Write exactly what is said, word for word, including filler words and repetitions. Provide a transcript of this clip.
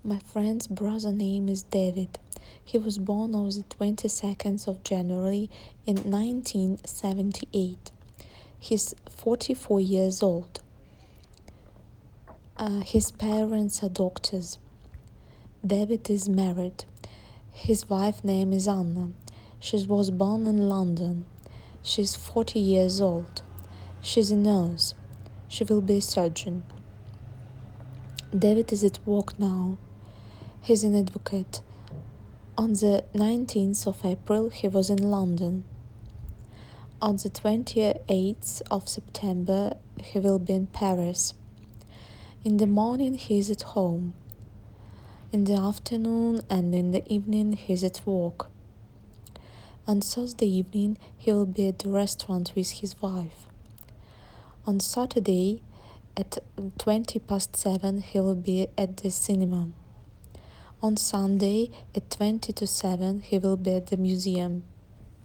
My friend's brother name is David. He was born on the twenty-second of January in nineteen seventy-eight. He's forty-four years old. Uh, his parents are doctors. David is married. His wife name is Anna. She was born in London. She's forty years old. She's a nurse. She will be a surgeon. David is at work now. He's an advocate. On the nineteenth of April, he was in London. On the twenty-eighth of September, he will be in Paris. In the morning, he is at home. In the afternoon and in the evening, he is at work. On Thursday evening, he will be at the restaurant with his wife. On Saturday, at twenty past seven, he will be at the cinema. On Sunday, at twenty to seven, he will be at the museum.